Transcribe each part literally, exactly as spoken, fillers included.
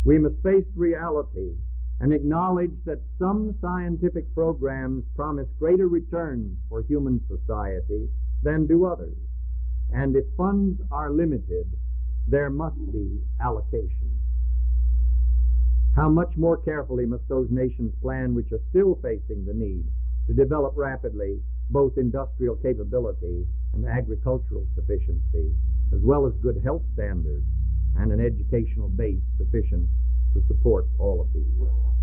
We must face reality and acknowledge that some scientific programs promise greater returns for human society than do others. And if funds are limited, there must be allocations. How much more carefully must those nations plan which are still facing the need to develop rapidly both industrial capability and agricultural sufficiency, as well as good health standards and an educational base sufficient to support all of these.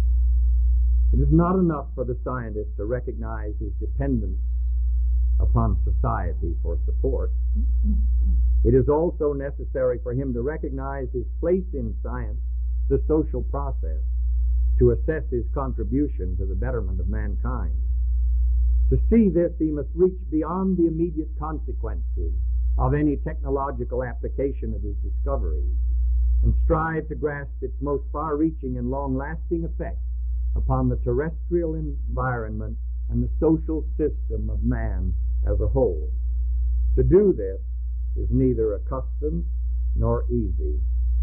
It is not enough for the scientist to recognize his dependence upon society for support. It is also necessary for him to recognize his place in science, the social process, to assess his contribution to the betterment of mankind. To see this, he must reach beyond the immediate consequences of any technological application of his discoveries and strive to grasp its most far-reaching and long-lasting effects upon the terrestrial environment and the social system of man as a whole. To do this is neither accustomed nor easy.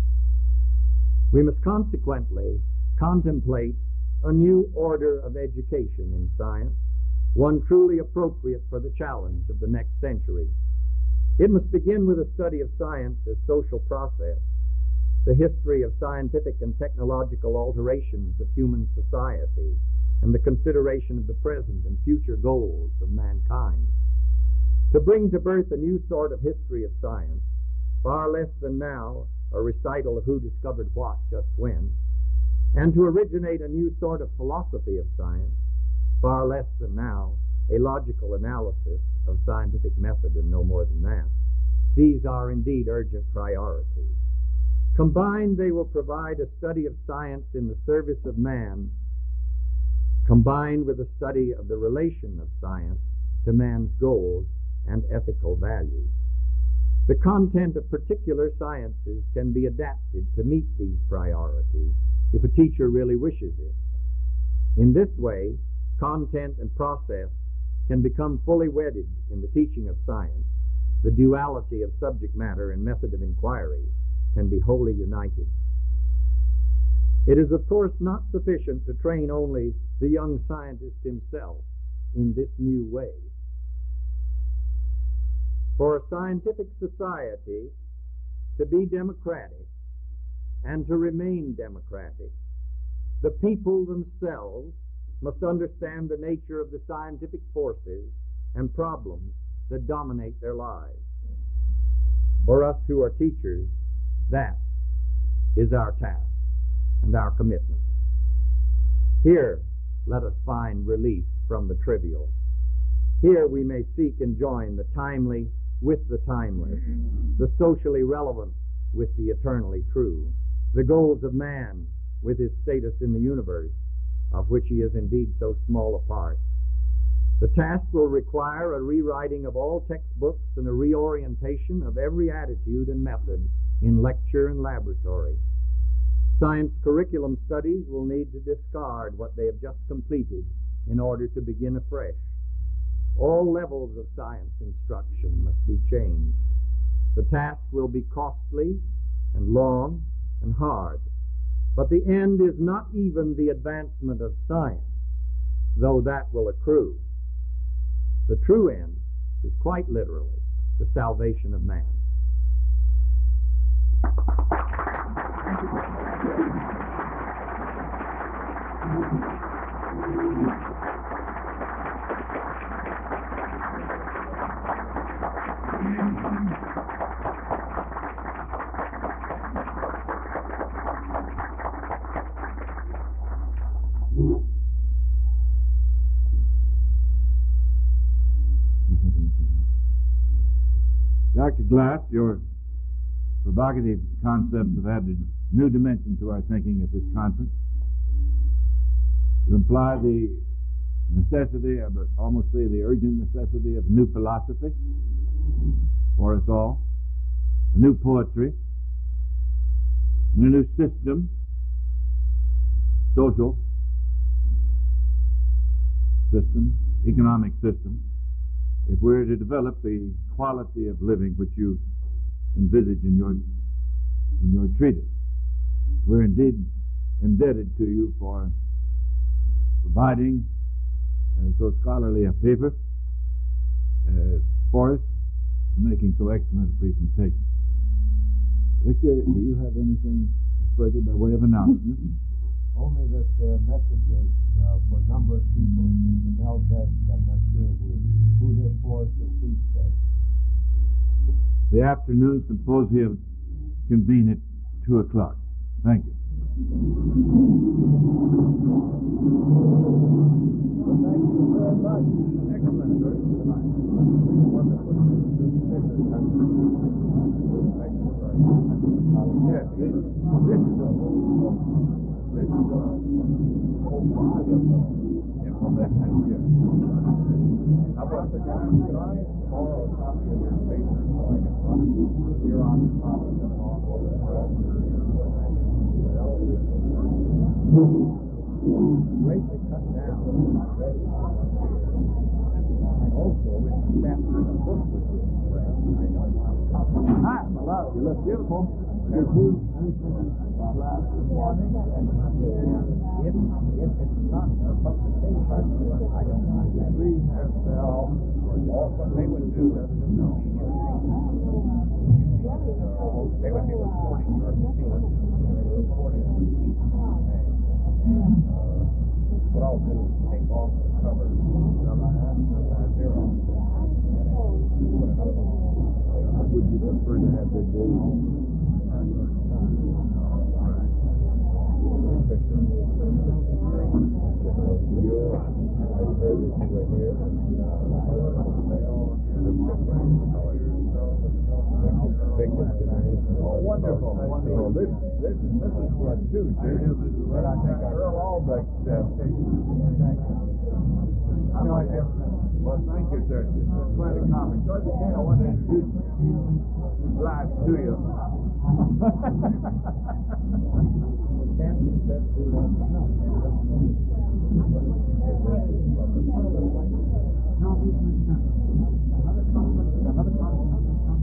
We must consequently contemplate a new order of education in science, one truly appropriate for the challenge of the next century. It must begin with a study of science as social process, the history of scientific and technological alterations of human society, and the consideration of the present and future goals of mankind. To bring to birth a new sort of history of science, far less than now a recital of who discovered what just when, and to originate a new sort of philosophy of science, far less than now a logical analysis of scientific method and no more than that. These are indeed urgent priorities. Combined, they will provide a study of science in the service of man, combined with a study of the relation of science to man's goals and ethical values. The content of particular sciences can be adapted to meet these priorities if a teacher really wishes it. In this way, content and process can become fully wedded in the teaching of science. The duality of subject matter and method of inquiry can be wholly united. It is, of course, not sufficient to train only the young scientist himself in this new way. For a scientific society to be democratic and to remain democratic, the people themselves must understand the nature of the scientific forces and problems that dominate their lives. For us who are teachers, that is our task and our commitment. Here, let us find relief from the trivial. Here we may seek and join the timely with the timeless, the socially relevant with the eternally true, the goals of man with his status in the universe, of which he is indeed so small a part. The task will require a rewriting of all textbooks and a reorientation of every attitude and method in lecture and laboratory. Science curriculum studies will need to discard what they have just completed in order to begin afresh. All levels of science instruction must be changed. The task will be costly and long and hard, but the end is not even the advancement of science, though that will accrue. The true end is quite literally the salvation of man. Doctor Glass, your provocative concepts have added a new dimension to our thinking at this conference. You imply the necessity, I would almost say the urgent necessity of a new philosophy for us all, a new poetry, and a new system, social system, economic system, if we're to develop the quality of living which you envisage in your in your treatise. we're indeed indebted to you for providing uh, so scholarly a paper uh, for us, making so excellent a presentation. Victor, do you have anything further by way of announcement? Only that uh, messages uh, for a number of people. It's an L desk. I'm not sure who, who they're for, so please say. The afternoon symposium convene at two o'clock. Thank you. Well, thank you very much. Excellent, sir. Really wonderful. Thank you very much. Yes, this, this is a whole, this is a whole body of information here. I want to try to borrow a copy of your paper so I can run Xerox copies of it all over the press. Greatly cut down. And also, it's a chapter in the book which is read. I know you have a copy. Hi, my love. You look beautiful. Thank you. Last morning. If, if it's not a publication, I don't mind. Please, well, what they would do is they would be recording your speech. They were recording your speech. And uh, what I'll do is take off the cover of my Xerox and put another one. Would you prefer to have the date? Oh, wonderful, wonderful. This, this, this is good too, sir. This is what I think Earl Albrecht said. No idea. Well, thank you, sir. This is quite a comment. George again, I want to introduce Glass to you. Can't be said too long. Another compliment. Another compliment.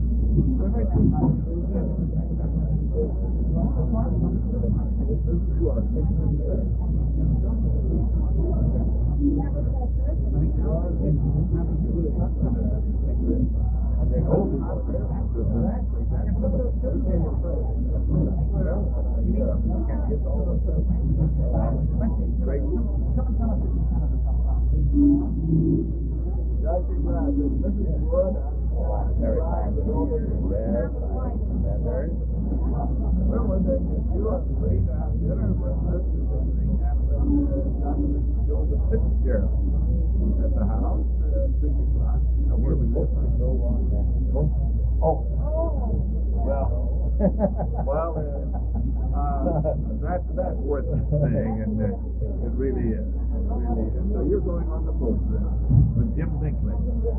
Doctor Glass, this is Wood. Very fine. Yes, better. We're wondering if you are free to have dinner with us this evening at uh, Doctor Joseph Fitzgerald at the house at uh, six o'clock. You know where we live to go on that. Oh. Well. well, uh, uh, that's that's worth saying, and uh, it really is. Really is. So you're going on the boat trip with Jim Dinkley.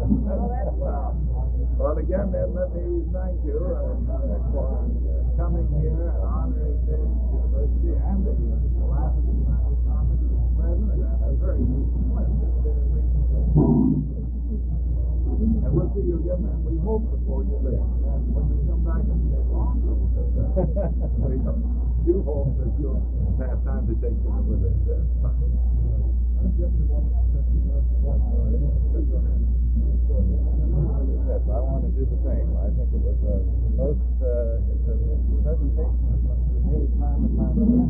Well, again, then, let me thank you uh, for coming here and honoring the university and the Scholastic Conference President and a very splendid uh, presentation. And we'll see you again, and we hope before you leave. And when you come back and stay longer with us, we do hope that you'll have time to take dinner with us. That's fine. I'm Jim. You want to shake your hand? Yes, I want to do the same. I think it was a most, uh, it's a presentation that must be made time and time again.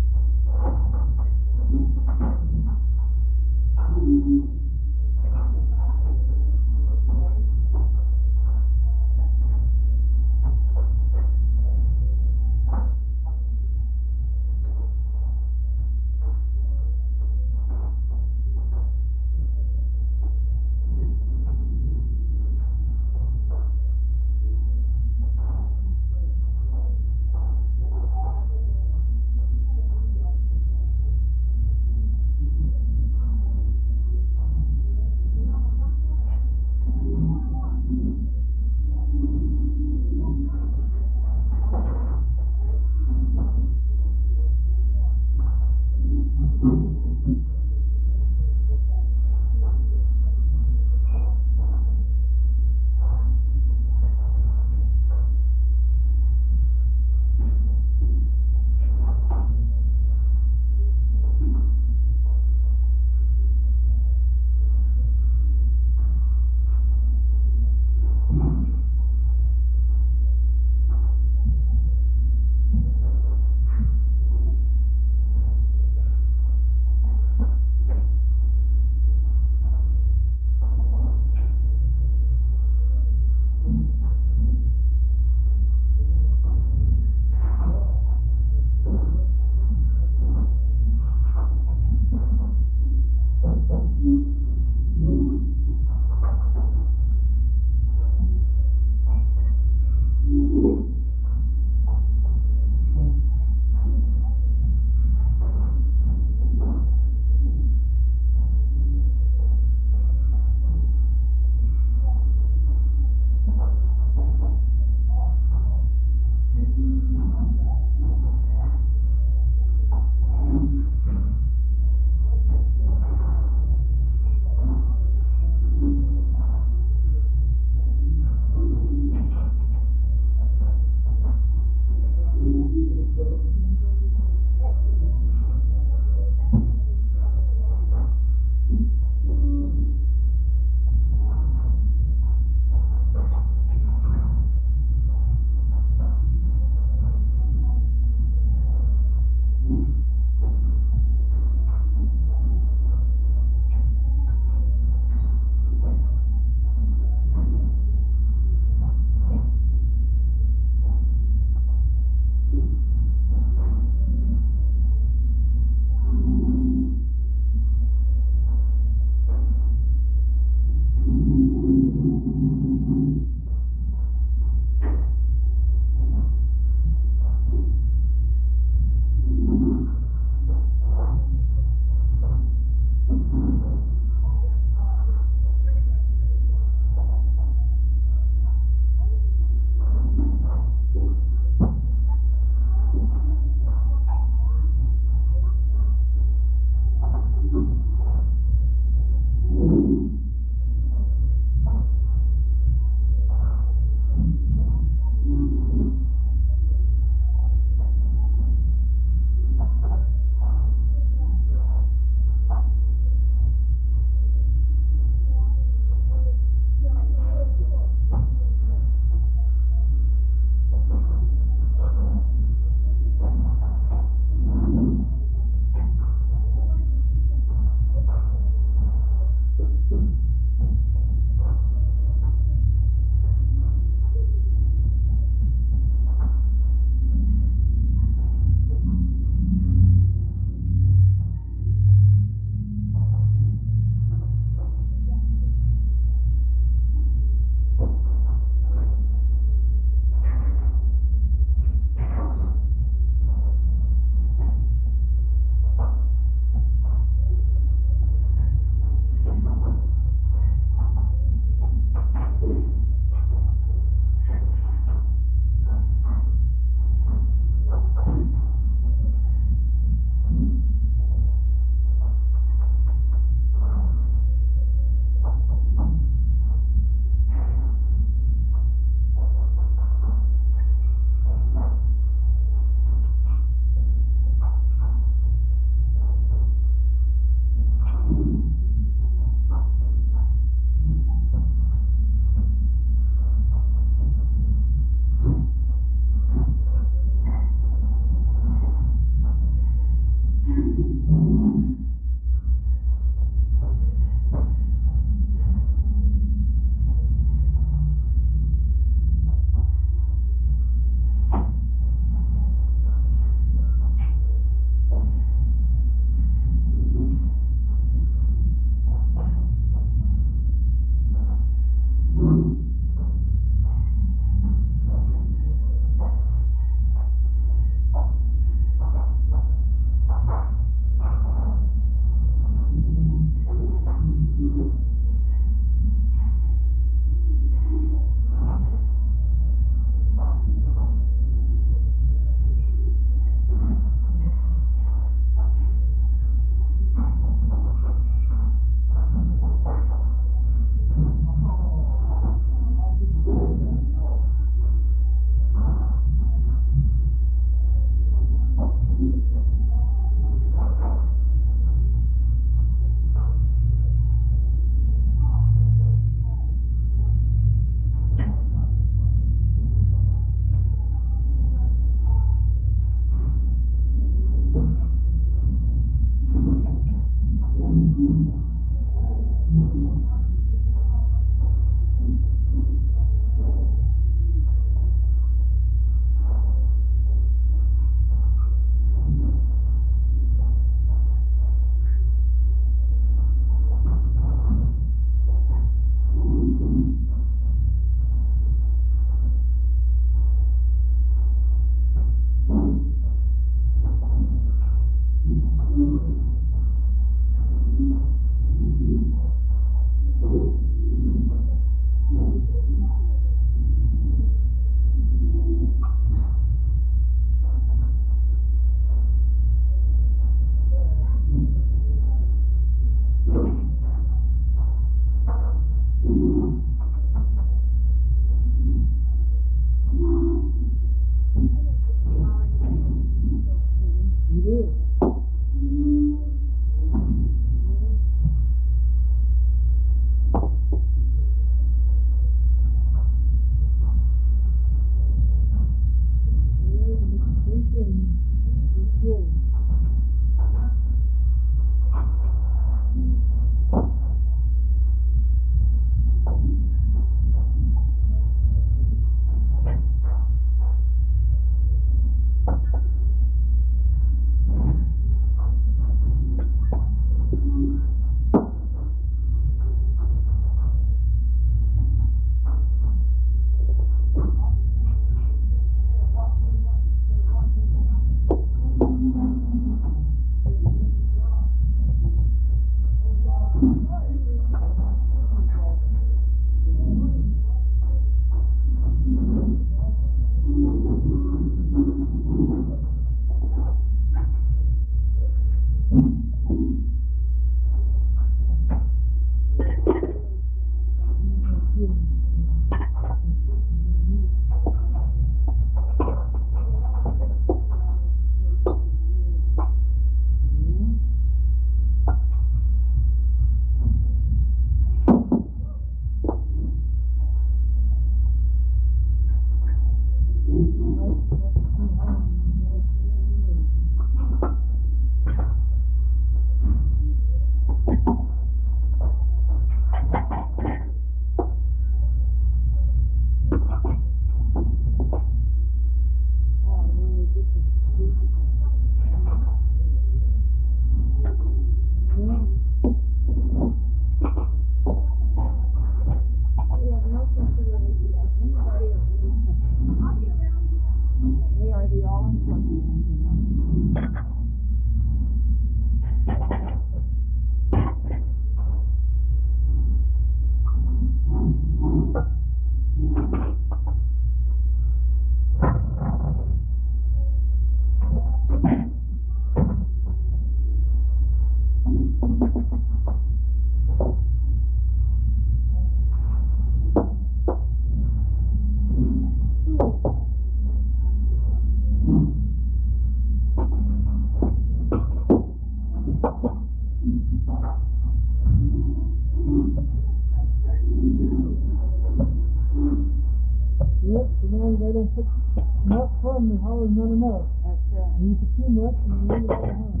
And you put too much and you really don't harm.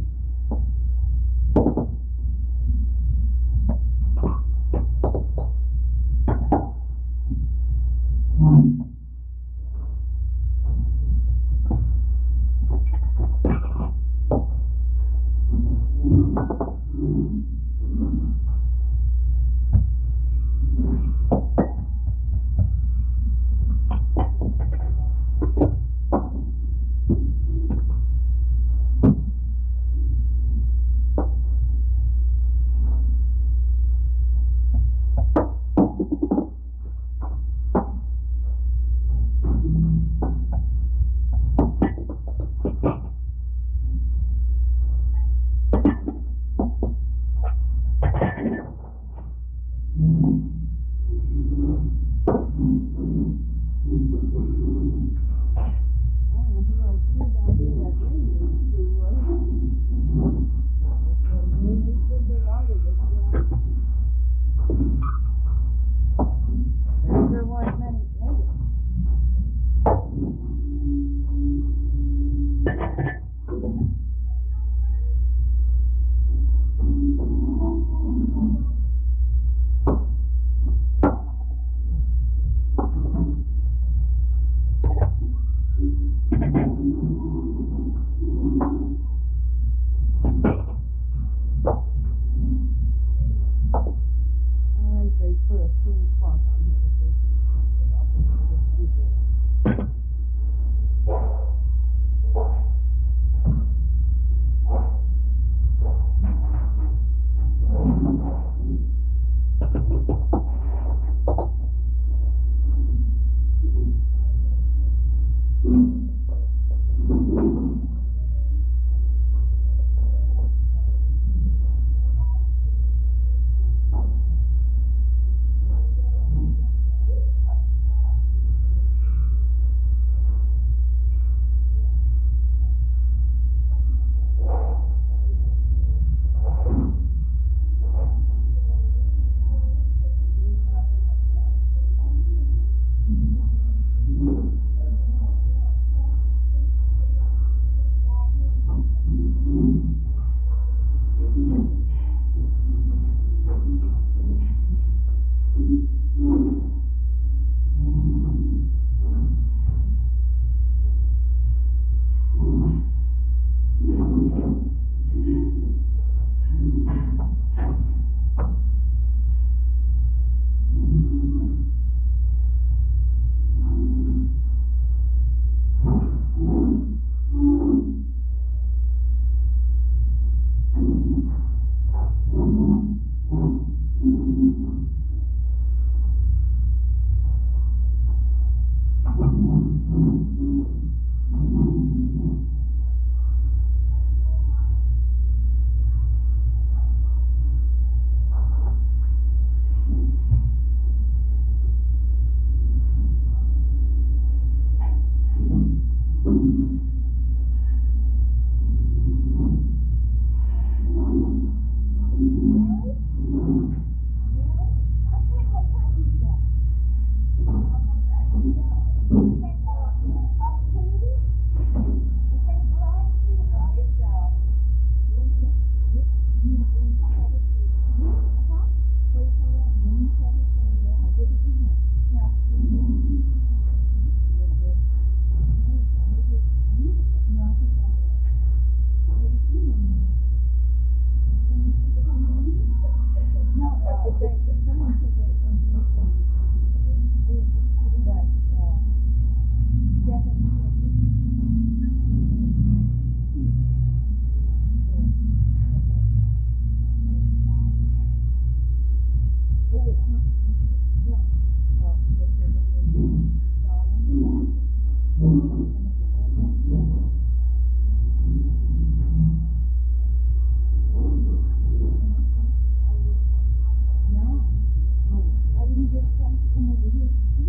I didn't get a chance to come over here to see